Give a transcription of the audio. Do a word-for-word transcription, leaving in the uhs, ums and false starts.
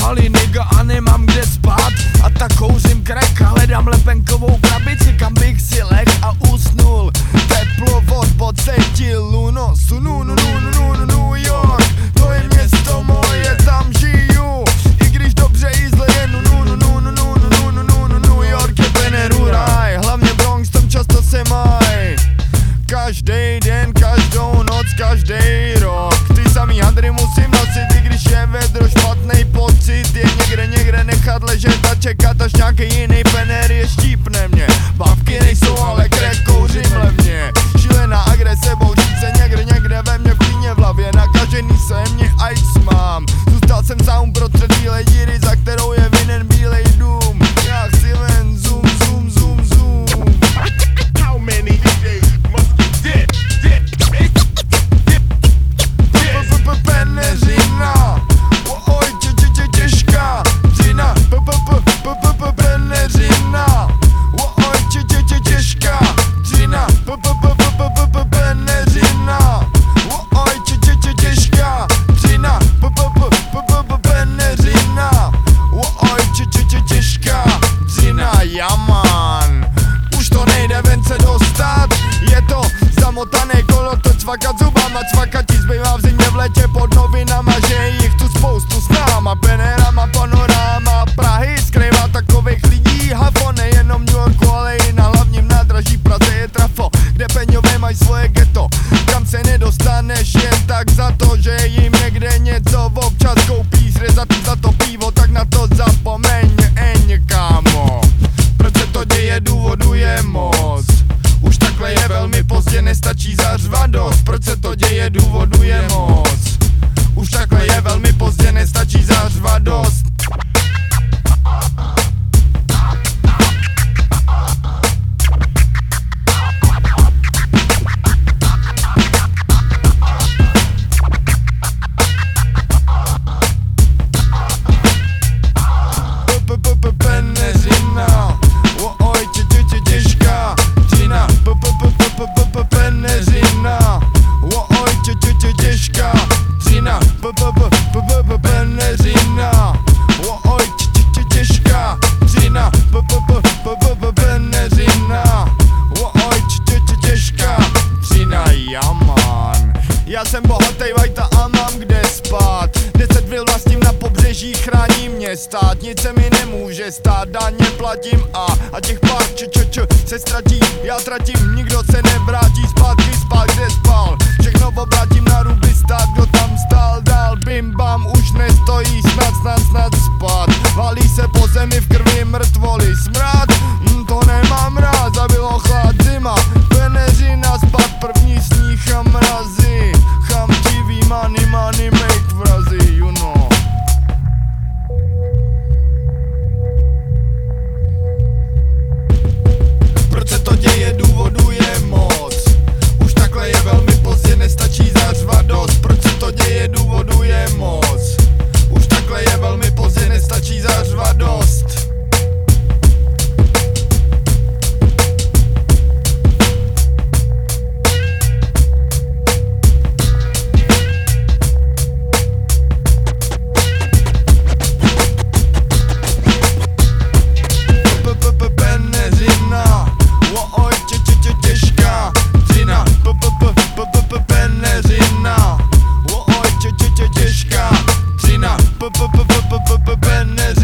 malý nigga a nemám kde spát. A tak kouřím crack a hledám lepenkovou krabici, kam bych si leh a usnul. Teplo od pocítil, no sunu, nu, nu, nu, nu, New York. To je město moje, tam žiju. I když dobře i zle je, nu, nu, nu, nu, nu, nu, nu, nu, nu, nu, New York je Beneru raj. Hlavně Bronx, tam často se maj. Každý den, každou noc, každý rok. Ty samý hadry musím nosit, i když je vedro, špatnej pocit. Je někde, někde nechat ležet a čekat, až nějaký jiný penér je štípne mě. Bavky nejsou, ale crack kouřím levně. Šílená agrese bouří se někde, někde ve mně, v klíně v hlavě. Nakažený se mě ice mám. Zůstal jsem sám prostřed bílej díry, za kterou je vinen bílej dům. Já chci ven zoom, zoom, zoom, zoom. How many days must be dead? Dead. Peneřina, oj, tě, tě, tě, těžká dřina. Peneřina, oj, tě, tě, tě, těžká dřina. Peneřina, oj, tě, tě, tě, těžká dřina. Peneřina, oj, tě, tě, tě, těžká dřina. Jaman, už to nejde ven se dostat. Je to zamotané kolo, to cvakat zubama, cvakat ti zbývá v zimě v létě pod novinama, že je jich tu spoustu s náma, penerama, panoráma Prahy skrývá takových lidí hafo, nejenom New Yorku, ale i na hlavním nádraží Praze je trafo, kde peňové mají svoje ghetto, kam se nedostaneš jen tak za to, že jim někde něco občas koupíš, rezat za to pivo, tak na to zapomeň, eň kámo. Proč se to děje, důvodu je moc. Už takhle je velmi pozdě, nestačí zařvat dost. Proč se to děje, důvodu je moc. Už takhle je velmi pozdě, nestačí zařvat dost. Peneřina, oj, tě, tě, tě, těžká dřina. Peneřina, oj, tě, tě, tě, těžká dřina. Peneřina, oj, tě, tě, tě, těžká dřina. Peneřina, oj, tě, tě, tě, těžká dřina. Jaman, já jsem bohatej vajta a mám kde spát. Deset vil vlastním na pobřeží, chrání mě stát. Nic se mi nemůže stát, daně platím a A těch pár č, č, č se ztratí, já tratím. Nikdo se nevrátí zpátky, spát kde spal. Všechno obrátím na ruby stát, kdo tam stál dál. Bim bam, už nestojí, snad, snad, snad spát. Valí se po zemi v krvi mrtvoly. Smrad, hm, to nemám rád, zabilo chlad zima. Peneřina, spad první sníh a mrazy. Chamtivý money, money make vrazy, you know. Proč se to děje, důvodu je moc. Už takhle je velmi pozdě, nestačí zařvat dost. Proč se to děje, důvodu je moc. Už takhle je velmi pozdě, nestačí zařvat dost. Peneřina, oj, tě, tě, tě, těžká dřina. Peneřina.